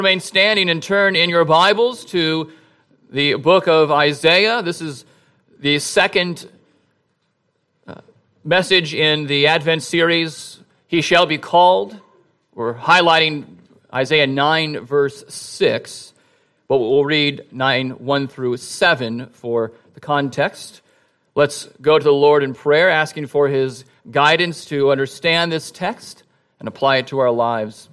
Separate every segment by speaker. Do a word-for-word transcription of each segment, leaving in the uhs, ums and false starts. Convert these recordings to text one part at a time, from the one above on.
Speaker 1: Remain standing and turn in your Bibles to the book of Isaiah. This is the second uh, message in the Advent series, He Shall Be Called. We're highlighting Isaiah nine, verse six, but we'll read nine, one through seven for the context. Let's go to the Lord in prayer, asking for His guidance to understand this text and apply it to our lives.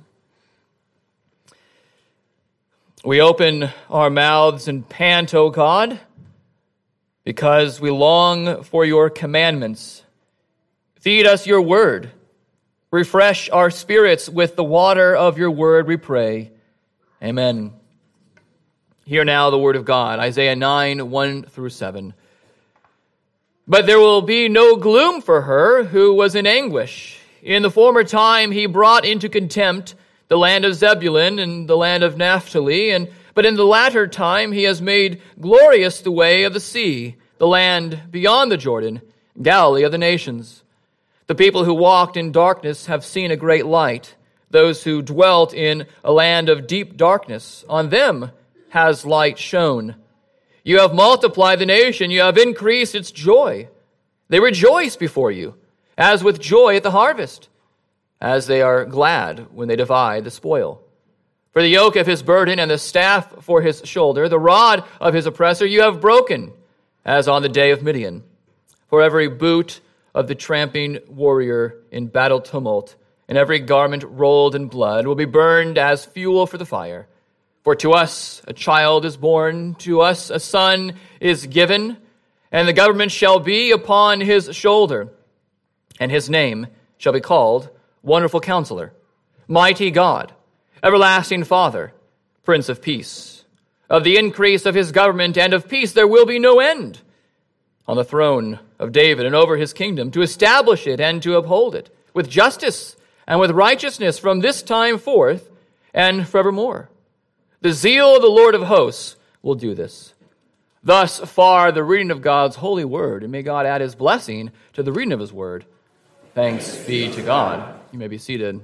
Speaker 1: We open our mouths and pant, O God, because we long for your commandments. Feed us your word. Refresh our spirits with the water of your word, we pray. Amen. Hear now the word of God, Isaiah nine, one through seven. But there will be no gloom for her who was in anguish. In the former time he brought into contempt the land of Zebulun and the land of Naphtali, and but in the latter time he has made glorious the way of the sea, the land beyond the Jordan, Galilee of the nations. The people who walked in darkness have seen a great light. Those who dwelt in a land of deep darkness, on them has light shone. You have multiplied the nation, you have increased its joy. They rejoice before you, as with joy at the harvest, as they are glad when they divide the spoil. For the yoke of his burden and the staff for his shoulder, the rod of his oppressor you have broken, as on the day of Midian. For every boot of the tramping warrior in battle tumult, and every garment rolled in blood will be burned as fuel for the fire. For to us a child is born, to us a son is given, and the government shall be upon his shoulder, and his name shall be called Wonderful Counselor, Mighty God, Everlasting Father, Prince of Peace. Of the increase of his government and of peace there will be no end. On the throne of David and over his kingdom, to establish it and to uphold it, with justice and with righteousness from this time forth and forevermore. The zeal of the Lord of hosts will do this. Thus far the reading of God's holy word, and may God add his blessing to the reading of his word. Thanks be to God. You may be seated.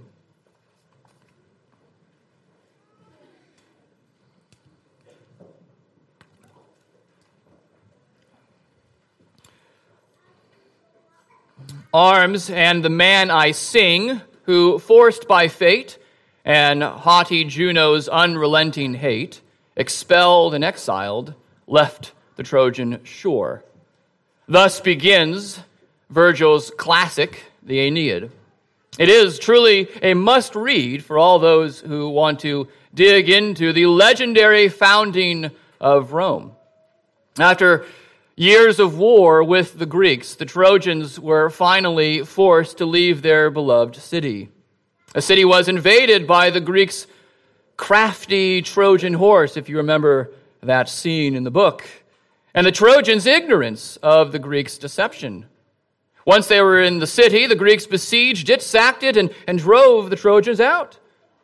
Speaker 1: Arms and the man I sing, who forced by fate and haughty Juno's unrelenting hate, expelled and exiled, left the Trojan shore. Thus begins Virgil's classic, the Aeneid. It is truly a must-read for all those who want to dig into the legendary founding of Rome. After years of war with the Greeks, the Trojans were finally forced to leave their beloved city. The city was invaded by the Greeks' crafty Trojan horse, if you remember that scene in the book, and the Trojans' ignorance of the Greeks' deception. Once they were in the city, the Greeks besieged it, sacked it, and, and drove the Trojans out.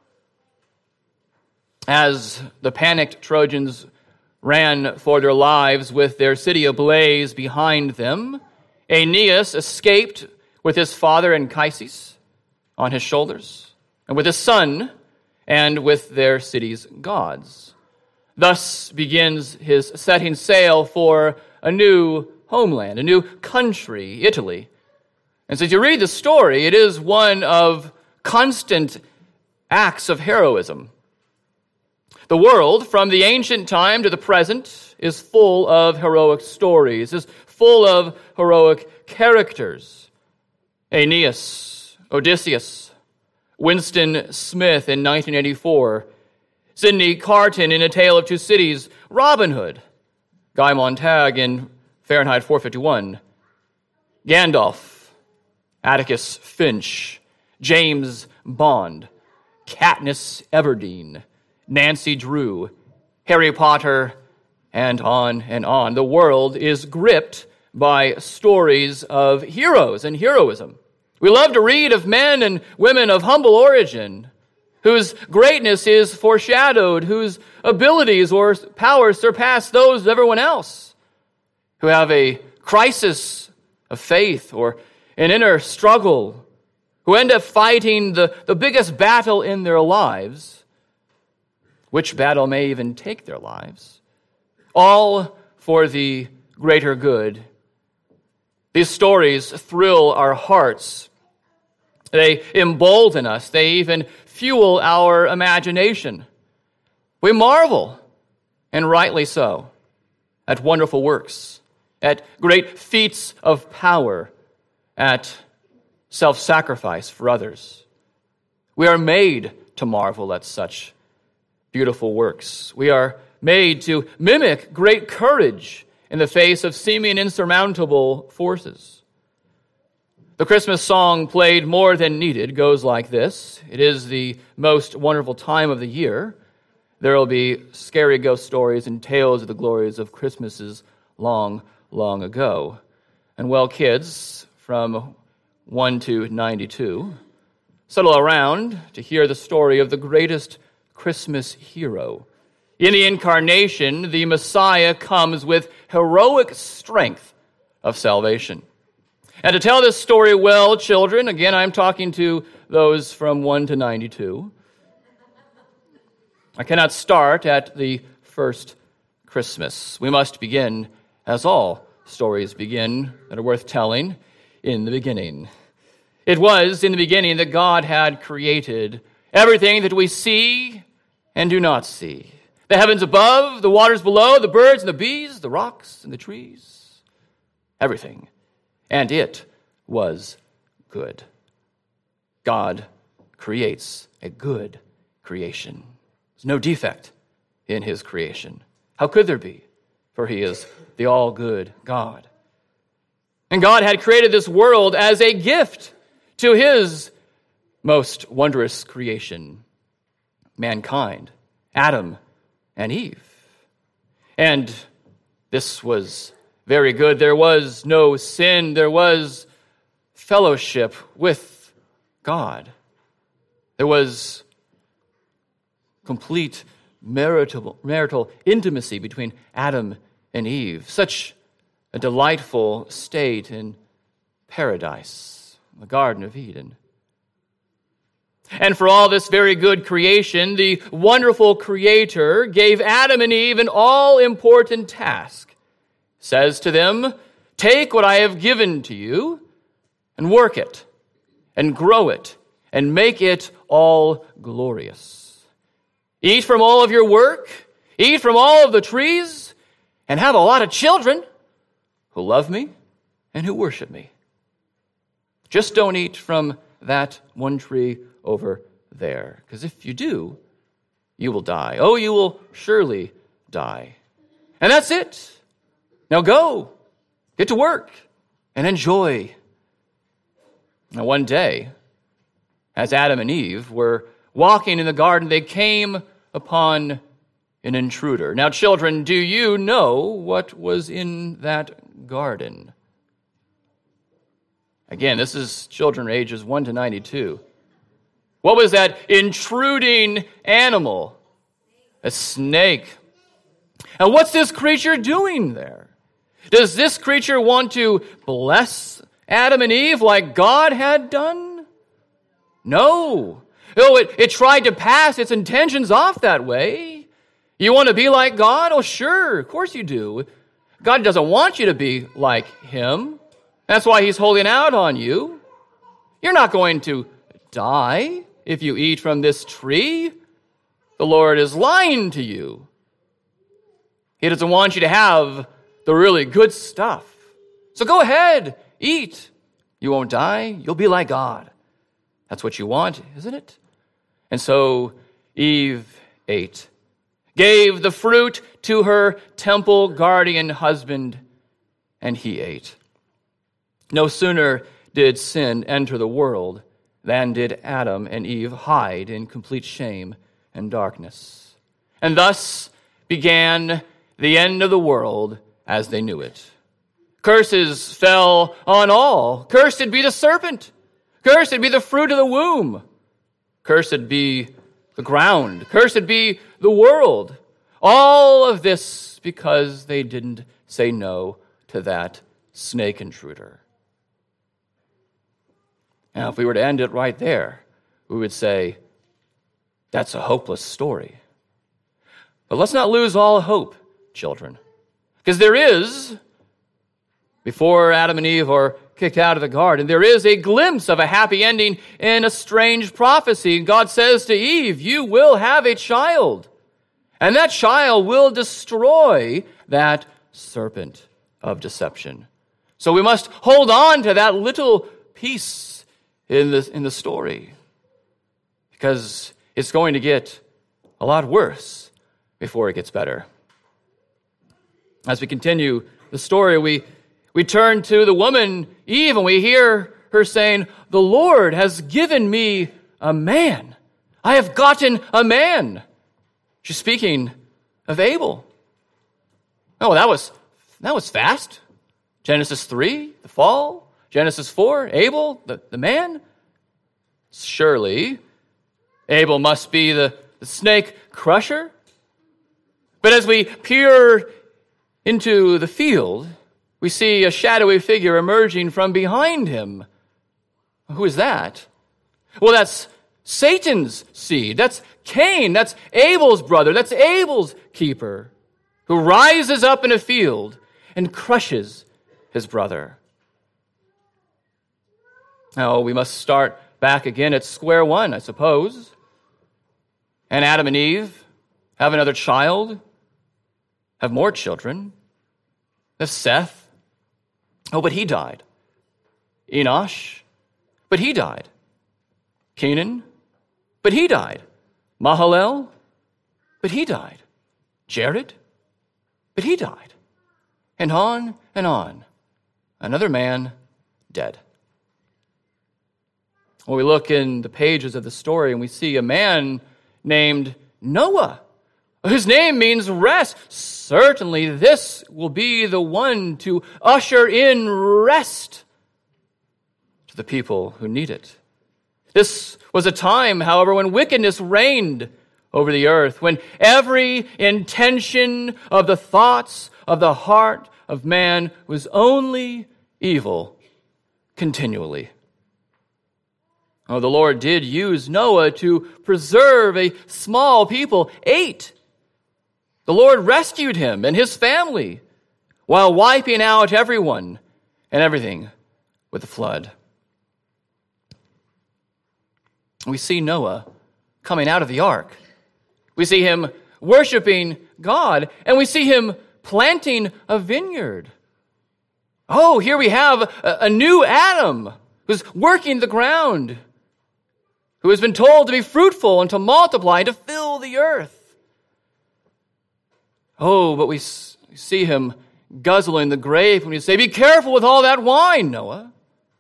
Speaker 1: As the panicked Trojans ran for their lives with their city ablaze behind them, Aeneas escaped with his father Anchises on his shoulders, and with his son, and with their city's gods. Thus begins his setting sail for a new homeland, a new country, Italy. And so as you read the story, it is one of constant acts of heroism. The world, from the ancient time to the present, is full of heroic stories, is full of heroic characters. Aeneas, Odysseus, Winston Smith in nineteen eighty-four, Sidney Carton in A Tale of Two Cities, Robin Hood, Guy Montag in Fahrenheit four fifty-one, Gandalf, Atticus Finch, James Bond, Katniss Everdeen, Nancy Drew, Harry Potter, and on and on. The world is gripped by stories of heroes and heroism. We love to read of men and women of humble origin, whose greatness is foreshadowed, whose abilities or powers surpass those of everyone else, who have a crisis of faith or an inner struggle, who end up fighting the, the biggest battle in their lives, which battle may even take their lives, all for the greater good. These stories thrill our hearts. They embolden us. They even fuel our imagination. We marvel, and rightly so, at wonderful works, at great feats of power, at self-sacrifice for others. We are made to marvel at such beautiful works. We are made to mimic great courage in the face of seeming insurmountable forces. The Christmas song played more than needed goes like this. It is the most wonderful time of the year. There will be scary ghost stories and tales of the glories of Christmases long, long ago. And well, kids, from one to ninety-two, settle around to hear the story of the greatest Christmas hero. In the incarnation, the Messiah comes with heroic strength of salvation. And to tell this story well, children, again, I'm talking to those from one to ninety-two, I cannot start at the first Christmas. We must begin, as all stories begin that are worth telling, in the beginning. It was in the beginning that God had created everything that we see and do not see. The heavens above, the waters below, the birds and the bees, the rocks and the trees. Everything. And it was good. God creates a good creation. There's no defect in his creation. How could there be? For he is the all-good God. And God had created this world as a gift to his most wondrous creation, mankind, Adam and Eve. And this was very good. There was no sin. There was fellowship with God. There was complete marital, marital intimacy between Adam and Eve. Such a delightful state in paradise, the Garden of Eden. And for all this very good creation, the wonderful Creator gave Adam and Eve an all-important task. Says to them, take what I have given to you and work it and grow it and make it all glorious. Eat from all of your work, eat from all of the trees, and have a lot of children who love me and who worship me. Just don't eat from that one tree over there, because if you do, you will die. Oh, you will surely die. And that's it. Now go, get to work, and enjoy. Now one day, as Adam and Eve were walking in the garden, they came upon an intruder. Now, children, do you know what was in that garden? Again, this is children ages one to ninety-two. What was that intruding animal? A snake. And what's this creature doing there? Does this creature want to bless Adam and Eve like God had done? No. Oh, it, it tried to pass its intentions off that way. You want to be like God? Oh, sure, of course you do. God doesn't want you to be like him. That's why he's holding out on you. You're not going to die if you eat from this tree. The Lord is lying to you. He doesn't want you to have the really good stuff. So go ahead, eat. You won't die. You'll be like God. That's what you want, isn't it? And so Eve ate, gave the fruit to her temple guardian husband, and he ate. No sooner did sin enter the world than did Adam and Eve hide in complete shame and darkness. And thus began the end of the world as they knew it. Curses fell on all. Cursed be the serpent. Cursed be the fruit of the womb. Cursed be the ground. Cursed be the world. All of this because they didn't say no to that snake intruder. Now, if we were to end it right there, we would say, that's a hopeless story. But let's not lose all hope, children. Because there is, before Adam and Eve are kicked out of the garden, there is a glimpse of a happy ending in a strange prophecy. God says to Eve, you will have a child, and that child will destroy that serpent of deception. So we must hold on to that little piece in the, in the story, because it's going to get a lot worse before it gets better. As we continue the story, we, we turn to the woman Eve, and we hear her saying, the Lord has given me a man. I have gotten a man. She's speaking of Abel. Oh, that was, that was fast. Genesis three, the fall. Genesis four, Abel, the, the man. Surely, Abel must be the, the snake crusher. But as we peer into the field, we see a shadowy figure emerging from behind him. Who is that? Well, that's Satan's seed. That's Cain. That's Abel's brother. That's Abel's keeper, who rises up in a field and crushes his brother. Now, we must start back again at square one, I suppose. And Adam and Eve have another child, have more children. There's Seth. Oh, but he died. Enosh. But he died. Kenan. But he died. Mahalalel. But he died. Jared. But he died. And on and on. Another man dead. Well, we look in the pages of the story and we see a man named Noah, whose name means rest. Certainly this will be the one to usher in rest to the people who need it. This was a time, however, when wickedness reigned over the earth, when every intention of the thoughts of the heart of man was only evil continually. Oh, the Lord did use Noah to preserve a small people, eight. The Lord rescued him and his family while wiping out everyone and everything with the flood. We see Noah coming out of the ark. We see him worshiping God, and we see him planting a vineyard. Oh, here we have a, a new Adam who's working the ground, who has been told to be fruitful and to multiply and to fill the earth. Oh, but we see him guzzling the grape when we say, be careful with all that wine, Noah.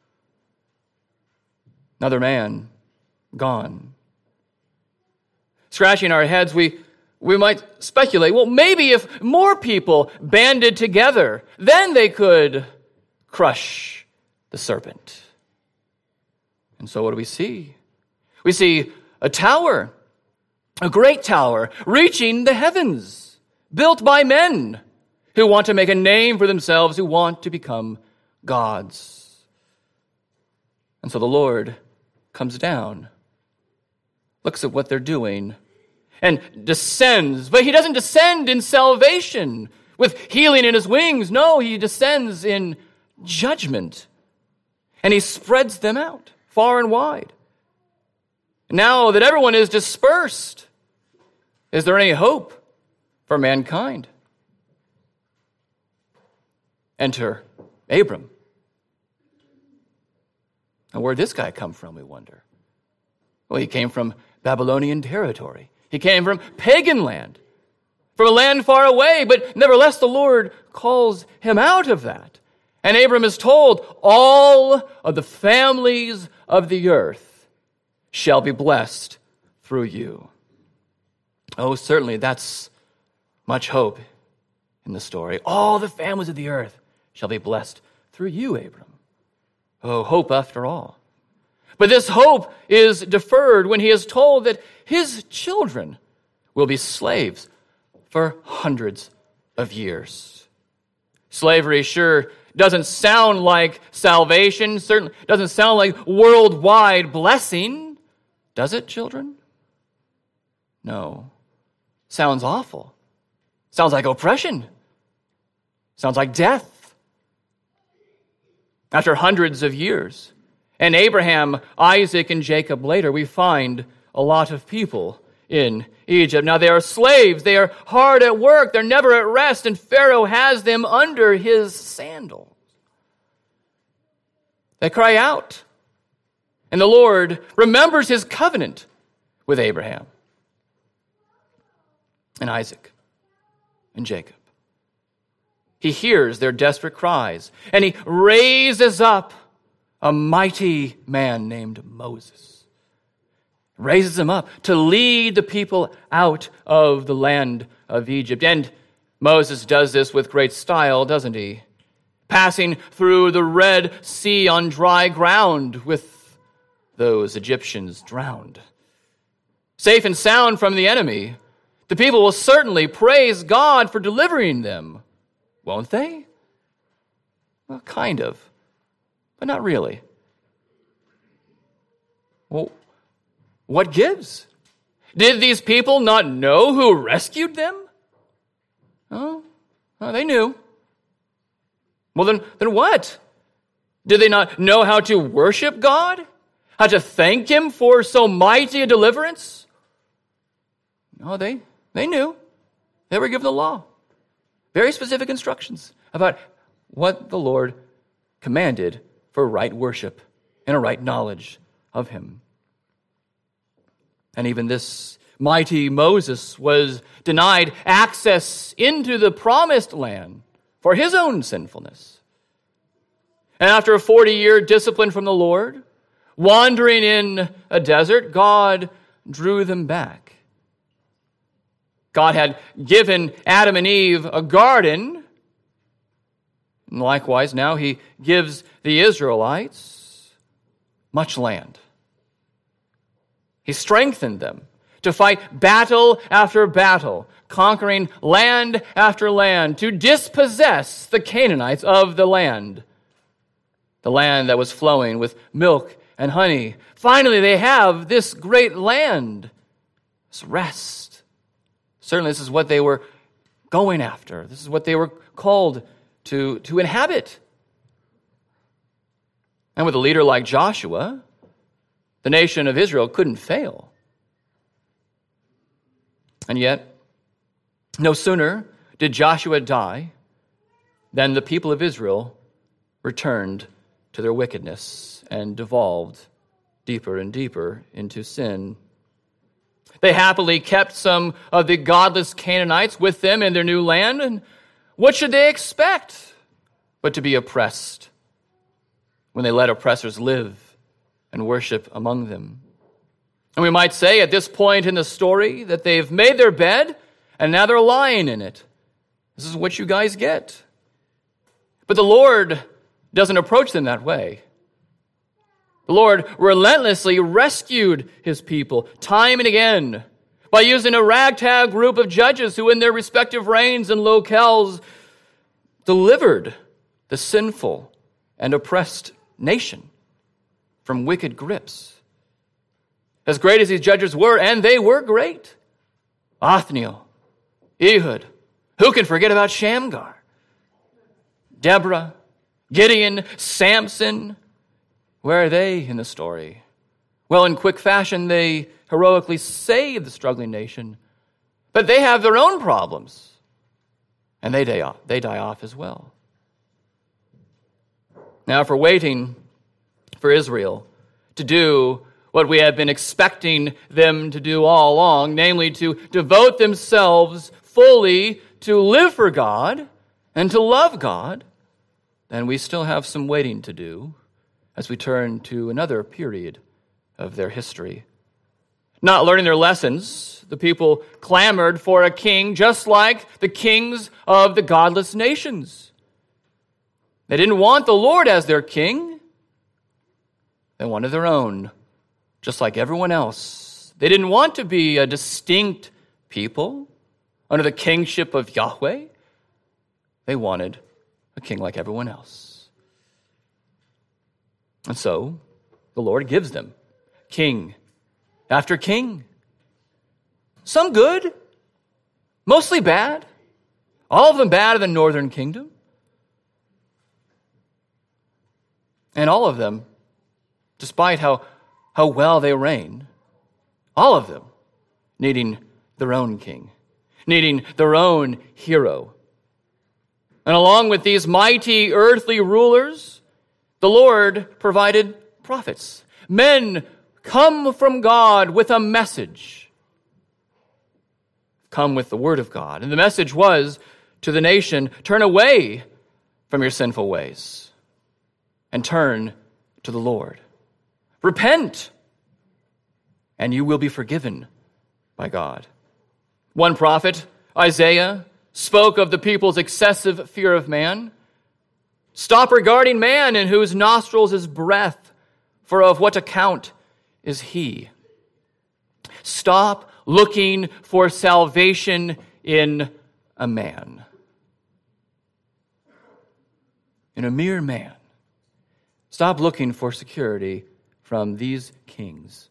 Speaker 1: Another man gone. Scratching our heads, we, we might speculate, well, maybe if more people banded together, then they could crush the serpent. And so what do we see? We see a tower, a great tower, reaching the heavens, built by men who want to make a name for themselves, who want to become gods. And so the Lord comes down, looks at what they're doing, and descends. But he doesn't descend in salvation with healing in his wings. No, he descends in judgment. And he spreads them out far and wide. Now that everyone is dispersed, is there any hope for mankind? Enter Abram. And where'd this guy come from, we wonder? Well, he came from Babylonian territory. He came from pagan land, from a land far away, but nevertheless the Lord calls him out of that. And Abram is told, all of the families of the earth shall be blessed through you. Oh, certainly that's much hope in the story. All the families of the earth shall be blessed through you, Abram. Oh, hope after all. But this hope is deferred when he is told that his children will be slaves for hundreds of years. Slavery sure doesn't sound like salvation, certainly doesn't sound like worldwide blessing. Does it, children? No. Sounds awful, Sounds like oppression. Sounds like death. After hundreds of years, and Abraham, Isaac, and Jacob later, we find a lot of people in Egypt. Now, they are slaves. They are hard at work. They're never at rest, and Pharaoh has them under his sandals. They cry out, and the Lord remembers his covenant with Abraham and Isaac and Jacob. He hears their desperate cries, and he raises up a mighty man named Moses. Raises him up to lead the people out of the land of Egypt. And Moses does this with great style, doesn't he? Passing through the Red Sea on dry ground with those Egyptians drowned. Safe and sound from the enemy, the people will certainly praise God for delivering them, won't they? Well, kind of, but not really. Well, what gives? Did these people not know who rescued them? Oh, well, they knew. Well, then, then what? Did they not know how to worship God? How to thank him for so mighty a deliverance? No, they, they knew. They were given the law. Very specific instructions about what the Lord commanded for right worship and a right knowledge of him. And even this mighty Moses was denied access into the promised land for his own sinfulness. And after a forty-year discipline from the Lord, wandering in a desert, God drew them back. God had given Adam and Eve a garden, and likewise now he gives the Israelites much land. He strengthened them to fight battle after battle, conquering land after land, to dispossess the Canaanites of the land, the land that was flowing with milk and honey. Finally, they have this great land, this rest. Certainly, this is what they were going after. This is what they were called to, to inhabit. And with a leader like Joshua, the nation of Israel couldn't fail. And yet, no sooner did Joshua die than the people of Israel returned to their wickedness and devolved deeper and deeper into sin. They happily kept some of the godless Canaanites with them in their new land, and what should they expect but to be oppressed when they let oppressors live and worship among them? And we might say at this point in the story that they've made their bed and now they're lying in it. This is what you guys get. But the Lord doesn't approach them that way. The Lord relentlessly rescued his people time and again by using a ragtag group of judges who in their respective reigns and locales delivered the sinful and oppressed nation from wicked grips. As great as these judges were, and they were great, Othniel, Ehud, who can forget about Shamgar? Deborah, Gideon, Samson, where are they in the story? Well, in quick fashion, they heroically save the struggling nation, but they have their own problems, and they die off, they die off as well. Now, if we're waiting for Israel to do what we have been expecting them to do all along, namely to devote themselves fully to live for God and to love God, then we still have some waiting to do as we turn to another period of their history. Not learning their lessons, the people clamored for a king just like the kings of the godless nations. They didn't want the Lord as their king. They wanted their own, just like everyone else. They didn't want to be a distinct people under the kingship of Yahweh. They wanted a king like everyone else. And so, the Lord gives them king after king. Some good, mostly bad, All of them bad in the northern kingdom. And all of them, despite how, how well they reign, all of them needing their own king, needing their own hero. And along with these mighty earthly rulers, the Lord provided prophets, men come from God with a message, come with the word of God. And the message was to the nation, turn away from your sinful ways and turn to the Lord. Repent, and you will be forgiven by God. One prophet, Isaiah, spoke of the people's excessive fear of man. Stop regarding man in whose nostrils is breath, for of what account is he? Stop looking for salvation in a man, in a mere man. Stop looking for security from these kings.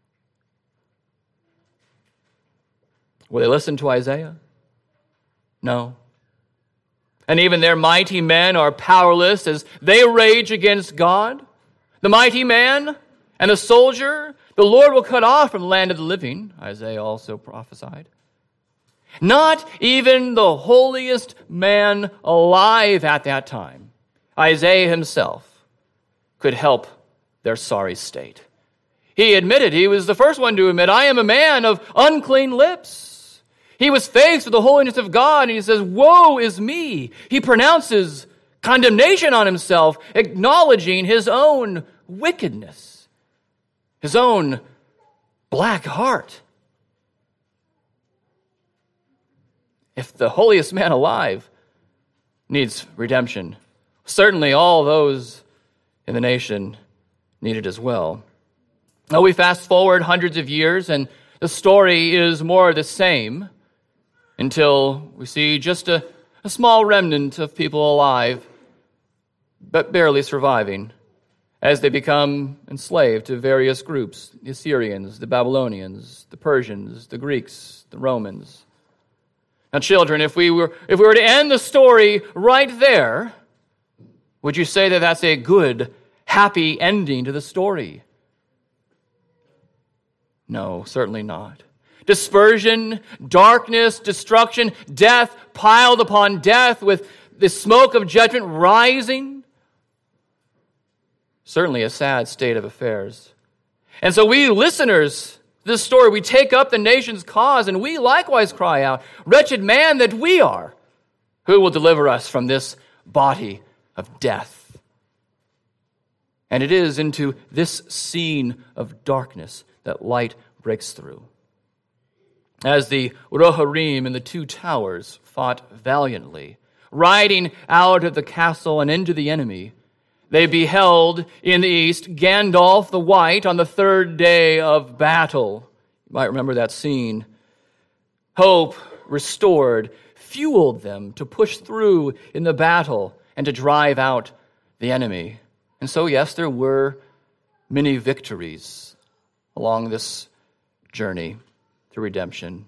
Speaker 1: Will they listen to Isaiah? No. And even their mighty men are powerless as they rage against God. The mighty man and the soldier, the Lord will cut off from the land of the living, Isaiah also prophesied. Not even the holiest man alive at that time, Isaiah himself, could help their sorry state. He admitted, he was the first one to admit, I am a man of unclean lips. He was faced with the holiness of God, and he says, woe is me. He pronounces condemnation on himself, acknowledging his own wickedness, his own black heart. If the holiest man alive needs redemption, certainly all those in the nation need it as well. Now we fast forward hundreds of years, and the story is more the same until we see just a, a small remnant of people alive, but barely surviving, as they become enslaved to various groups, the Assyrians, the Babylonians, the Persians, the Greeks, the Romans. Now, children, if we were if we were to end the story right there, would you say that that's a good, happy ending to the story? No, certainly not. Dispersion, darkness, destruction, death piled upon death with the smoke of judgment rising. Certainly a sad state of affairs. And so we listeners, this story, we take up the nation's cause, and we likewise cry out, wretched man that we are, who will deliver us from this body of death? And it is into this scene of darkness that light breaks through. As the Rohirrim and the two towers fought valiantly, riding out of the castle and into the enemy, they beheld in the east Gandalf the White on the third day of battle. You might remember that scene. Hope restored fueled them to push through in the battle and to drive out the enemy. And so, yes, there were many victories along this journey to redemption.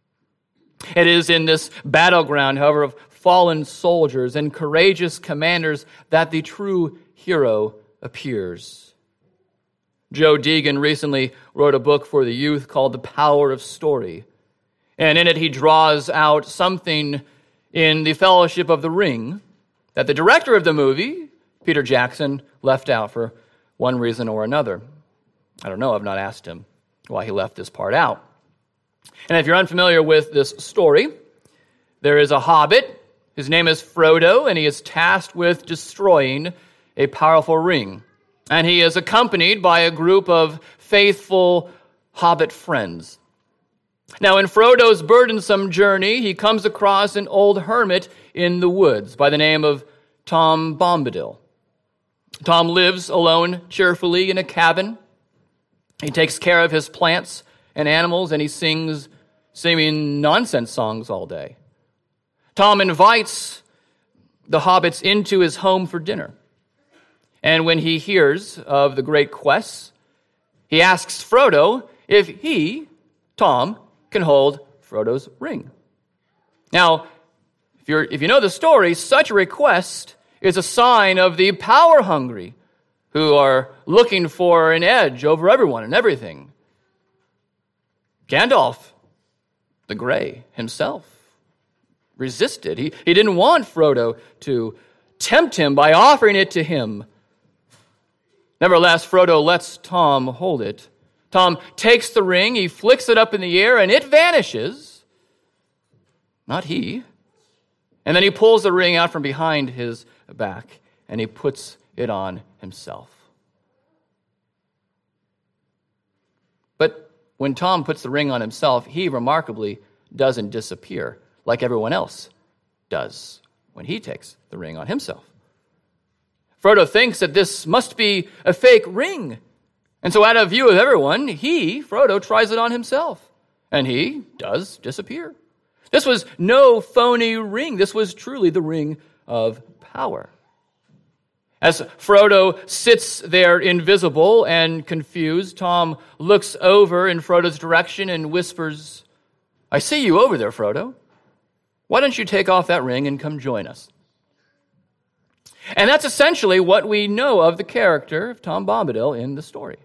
Speaker 1: It is in this battleground, however, of fallen soldiers and courageous commanders that the true hero appears. Joe Deegan recently wrote a book for the youth called The Power of Story. And in it he draws out something in the Fellowship of the Ring that the director of the movie, Peter Jackson, left out for one reason or another. I don't know, I've not asked him why he left this part out. And if you're unfamiliar with this story, there is a hobbit. His name is Frodo, and he is tasked with destroying a powerful ring. And he is accompanied by a group of faithful hobbit friends. Now, in Frodo's burdensome journey, he comes across an old hermit in the woods by the name of Tom Bombadil. Tom lives alone cheerfully in a cabin. He takes care of his plants and animals, and he sings seeming nonsense songs all day. Tom invites the hobbits into his home for dinner. And when he hears of the great quests, he asks Frodo if he, Tom, can hold Frodo's ring. Now, If, you're, if you know the story, such a request is a sign of the power-hungry who are looking for an edge over everyone and everything. Gandalf, the Grey himself, resisted. He, he didn't want Frodo to tempt him by offering it to him. Nevertheless, Frodo lets Tom hold it. Tom takes the ring, he flicks it up in the air, and it vanishes. Not he. And then he pulls the ring out from behind his back, and he puts it on himself. But when Tom puts the ring on himself, he remarkably doesn't disappear like everyone else does when he takes the ring on himself. Frodo thinks that this must be a fake ring. And so out of view of everyone, he, Frodo, tries it on himself. And he does disappear. This was no phony ring. This was truly the ring of power. As Frodo sits there invisible and confused, Tom looks over in Frodo's direction and whispers, "I see you over there, Frodo. Why don't you take off that ring and come join us?" And that's essentially what we know of the character of Tom Bombadil in the story.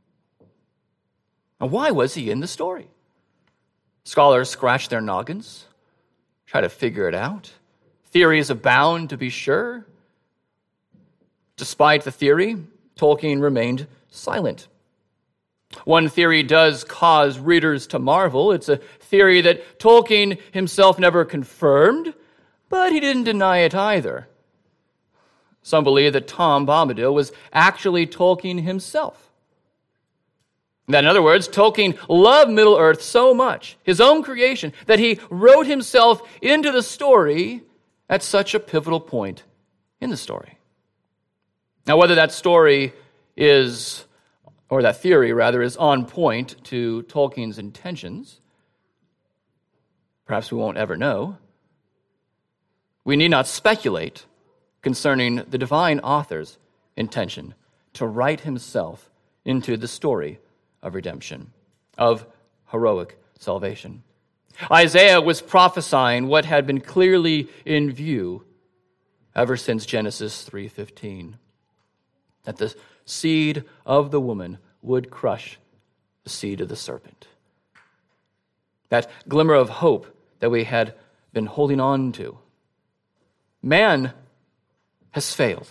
Speaker 1: Now, why was he in the story? Scholars scratch their noggins, try to figure it out. Theories abound, to be sure. Despite the theory, Tolkien remained silent. One theory does cause readers to marvel. It's a theory that Tolkien himself never confirmed, but he didn't deny it either. Some believe that Tom Bombadil was actually Tolkien himself. That, in other words, Tolkien loved Middle-earth so much, his own creation, that he wrote himself into the story at such a pivotal point in the story. Now, whether that story is, or that theory, rather, is on point to Tolkien's intentions, perhaps we won't ever know. We need not speculate concerning the divine author's intention to write himself into the story of redemption, of heroic salvation. Isaiah was prophesying what had been clearly in view ever since Genesis three fifteen, that the seed of the woman would crush the seed of the serpent. That glimmer of hope that we had been holding on to. Man has failed.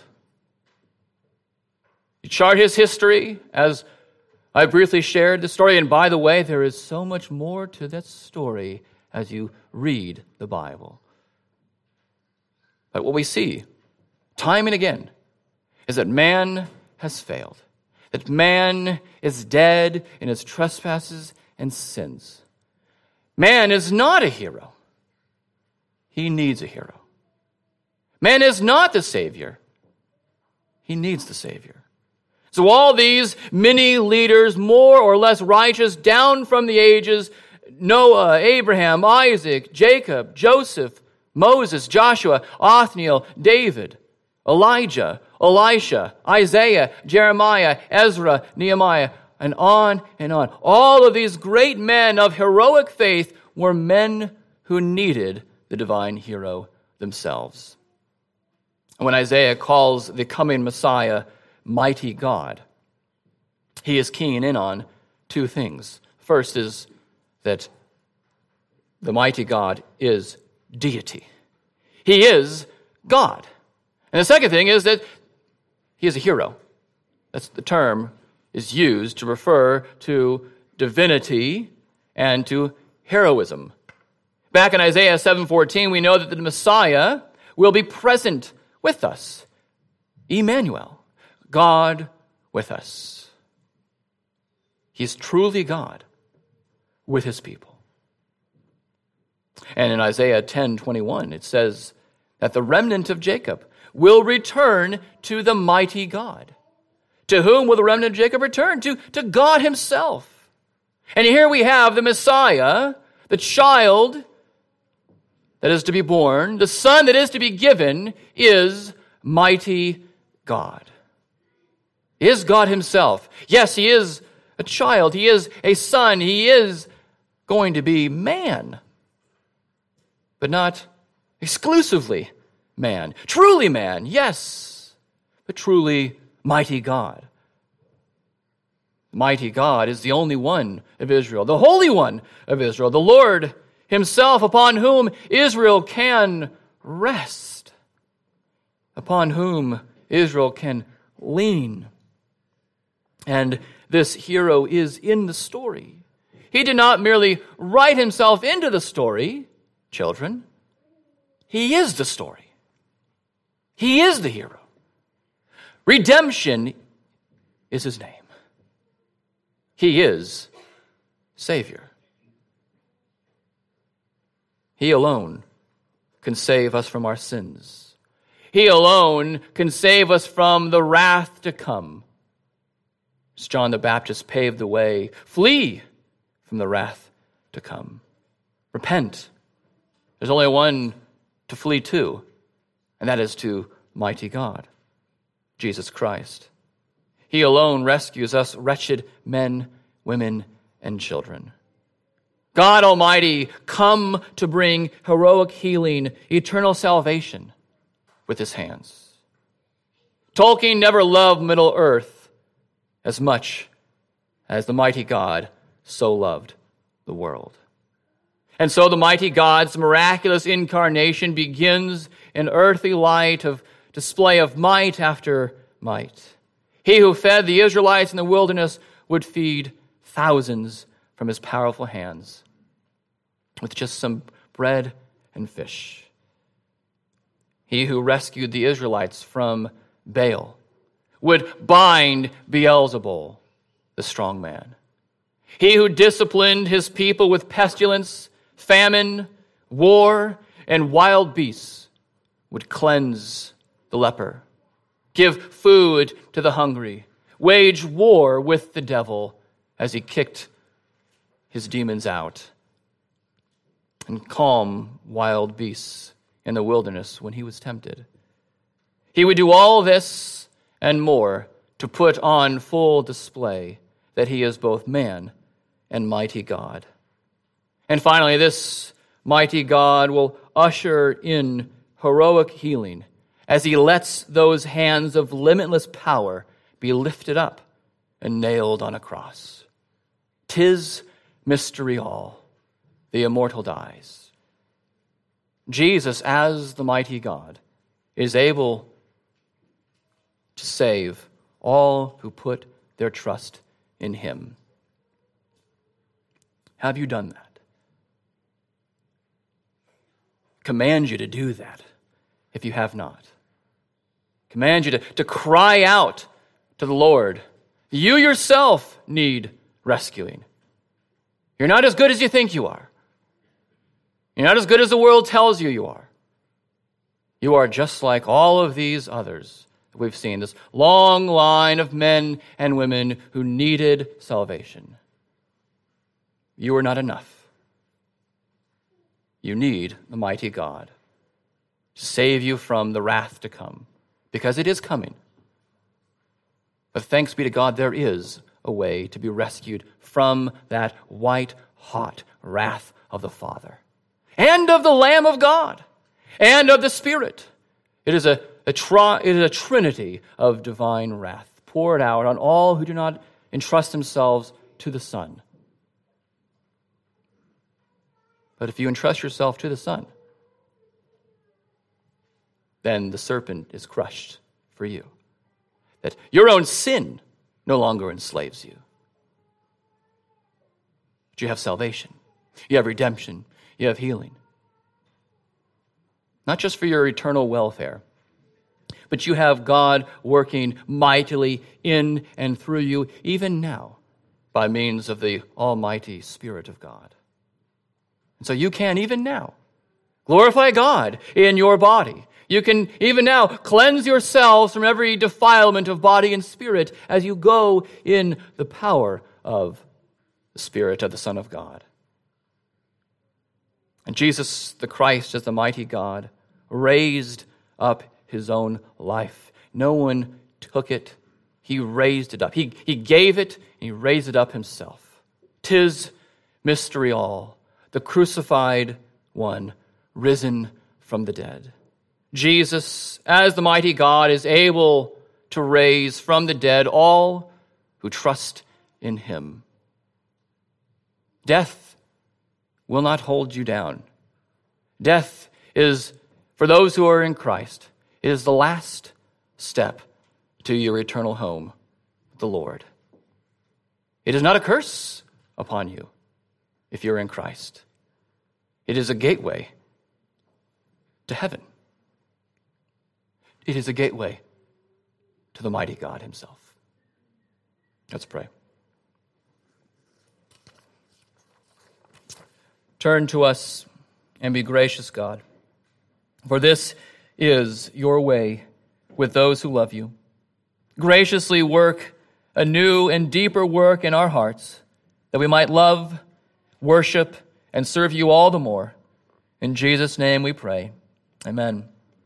Speaker 1: You chart his history, as I briefly shared the story, and by the way, there is so much more to that story as you read the Bible. But what we see time and again is that man has failed, that man is dead in his trespasses and sins. Man is not a hero. He needs a hero. Man is not the Savior. He needs the Savior. So all these many leaders, more or less righteous, down from the ages, Noah, Abraham, Isaac, Jacob, Joseph, Moses, Joshua, Othniel, David, Elijah, Elisha, Isaiah, Jeremiah, Ezra, Nehemiah, and on and on. All of these great men of heroic faith were men who needed the divine hero themselves. And when Isaiah calls the coming Messiah mighty God, he is keying in on two things. First is that the mighty God is deity. He is God. And the second thing is that he is a hero. That's the term is used to refer to divinity and to heroism. Back in Isaiah seven fourteen, we know that the Messiah will be present with us. Emmanuel, God with us. He's truly God with his people. And in Isaiah ten twenty-one, it says that the remnant of Jacob will return to the mighty God. To whom will the remnant of Jacob return? To, to God himself. And here we have the Messiah, the child that is to be born, the son that is to be given, is mighty God. He is God himself. Yes, he is a child. He is a son. He is going to be man, but not exclusively man, truly man, yes, but truly mighty God. Mighty God is the only one of Israel, the Holy One of Israel, the Lord himself, upon whom Israel can rest, upon whom Israel can lean. And this hero is in the story. He did not merely write himself into the story, children. He is the story. He is the hero. Redemption is his name. He is Savior. He alone can save us from our sins. He alone can save us from the wrath to come. As John the Baptist paved the way, flee from the wrath to come. Repent. There's only one to flee to, and that is to mighty God, Jesus Christ. He alone rescues us wretched men, women, and children. God Almighty, come to bring heroic healing, eternal salvation with his hands. Tolkien never loved Middle Earth as much as the mighty God so loved the world. And so the mighty God's miraculous incarnation begins in earthly light of display of might after might. He who fed the Israelites in the wilderness would feed thousands from his powerful hands with just some bread and fish. He who rescued the Israelites from Baal would bind Beelzebul, the strong man. He who disciplined his people with pestilence, famine, war, and wild beasts would cleanse the leper, give food to the hungry, wage war with the devil as he kicked his demons out, and calm wild beasts in the wilderness when he was tempted. He would do all this and more to put on full display that he is both man and mighty God. And finally, this mighty God will usher in heroic healing as he lets those hands of limitless power be lifted up and nailed on a cross. 'Tis mystery all, the immortal dies. Jesus, as the mighty God, is able to save all who put their trust in him. Have you done that? Command you to do that if you have not. Command you to, to cry out to the Lord. You yourself need rescuing. You're not as good as you think you are. You're not as good as the world tells you you are. You are just like all of these others that we've seen, this long line of men and women who needed salvation. You are not enough. You need the mighty God to save you from the wrath to come, because it is coming. But thanks be to God, there is a way to be rescued from that white-hot wrath of the Father, and of the Lamb of God, and of the Spirit. It is a, a, tri- it is a trinity of divine wrath poured out on all who do not entrust themselves to the Son. But if you entrust yourself to the Son, then the serpent is crushed for you. That your own sin no longer enslaves you. But you have salvation. You have redemption. You have healing. Not just for your eternal welfare, but you have God working mightily in and through you even now by means of the almighty Spirit of God. And so you can even now glorify God in your body. You can even now cleanse yourselves from every defilement of body and spirit as you go in the power of the Spirit of the Son of God. And Jesus the Christ, as the mighty God, raised up his own life. No one took it. He raised it up. He, he gave it, and he raised it up himself. 'Tis mystery all. The crucified one, risen from the dead. Jesus, as the mighty God, is able to raise from the dead all who trust in him. Death will not hold you down. Death is, for those who are in Christ, it is the last step to your eternal home with the Lord. It is not a curse upon you if you're in Christ. It is a gateway to heaven. It is a gateway to the mighty God himself. Let's pray. Turn to us and be gracious, God, for this is your way with those who love you. Graciously work a new and deeper work in our hearts, that we might love, worship, and serve you all the more. In Jesus' name we pray. Amen.